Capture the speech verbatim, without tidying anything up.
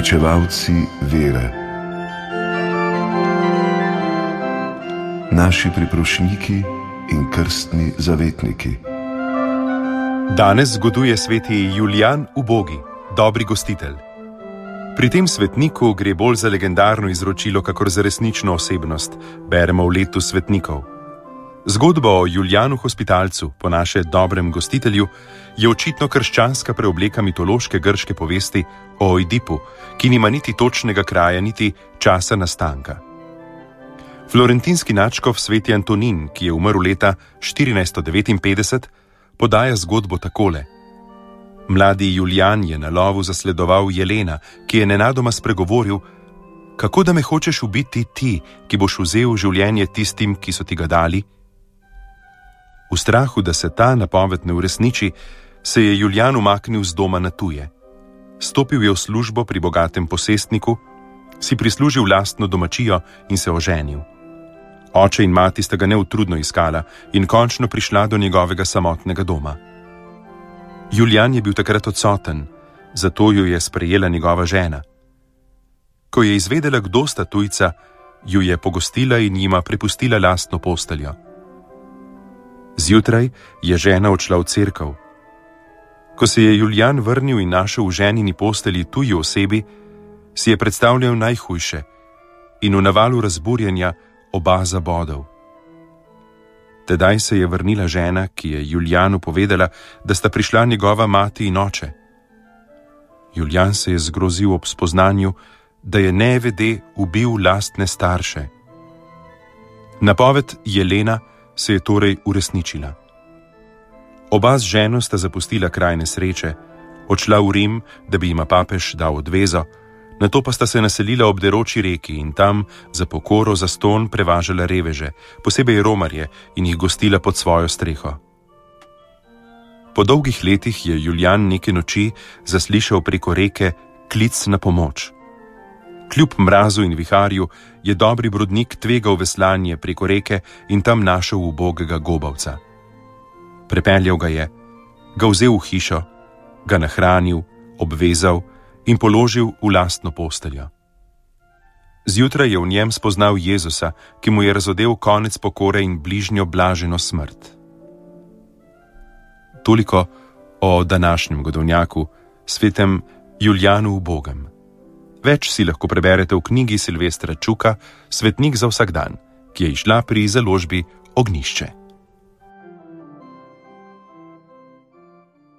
Pričevalci vere. Naši priprošniki in krstni zavetniki. Danes zgoduje sveti Julijan Ubogi, dobri gostitelj. Pri tem svetniku gre bolj za legendarno izročilo, kakor za resnično osebnost, beremo v letu svetnikov. Zgodba o Julijanu Hospitalcu, po naše dobrem gostitelju, je očitno krščanska preobleka mitološke grške povesti o Ojdipu, ki nima niti točnega kraja, niti časa nastanka. Florentinski nadškof sveti Antonin, ki je umrl leta štirinajststo devetinpetdeset, podaja zgodbo takole. Mladi Julijan je na lovu zasledoval jelena, ki je nenadoma spregovoril: "Kako da me hočeš ubiti ti, ki boš vzel življenje tistim, ki so ti ga dali?" V strahu, da se ta napoved ne uresniči, se je Julijan umaknil z doma na tuje. Stopil je v službo pri bogatem posestniku, si prislužil lastno domačijo in se oženil. Oče in mati sta ga neutrudno iskala in končno prišla do njegovega samotnega doma. Julijan je bil takrat odsoten, zato jo je sprejela njegova žena. Ko je izvedela, kdo sta tujca, ju je pogostila in jima prepustila lastno posteljo. Zjutraj je žena odšla v cerkev. Ko se je Julijan vrnil in našel v ženini postelji tuji osebi, si je predstavljal najhujše in v navalu razburjenja oba zabodel. Tedaj se je vrnila žena, ki je Julijanu povedala, da sta prišla njegova mati in oče. Julijan se je zgrozil ob spoznanju, da je nevede ubil lastne starše. Napoved jelena se je torej uresničila. Oba z ženo sta zapustila kraj nesreče, odšla v Rim, da bi jima papež dal odvezo, nato pa sta se naselila ob deroči reki in tam za pokoro zastonj prevažala reveže, posebej romarje, in jih gostila pod svojo streho. Po dolgih letih je Julijan neke noči zaslišal preko reke klic na pomoč. Kljub mrazu in viharju je dobri brodnik tvegal veslanje preko reke in tam našel ubogega gobavca. Prepeljal ga je, ga vzel v hišo, ga nahranil, obvezal in položil v lastno posteljo. Zjutraj je v njem spoznal Jezusa, ki mu je razodel konec pokore in bližnjo blaženo smrt. Toliko o današnjem godovnjaku, svetem Julijanu Ubogem. Več si lahko preberete v knjigi Silvestra Čuka Svetnik za vsak dan, ki je izšla pri založbi Ognjišče.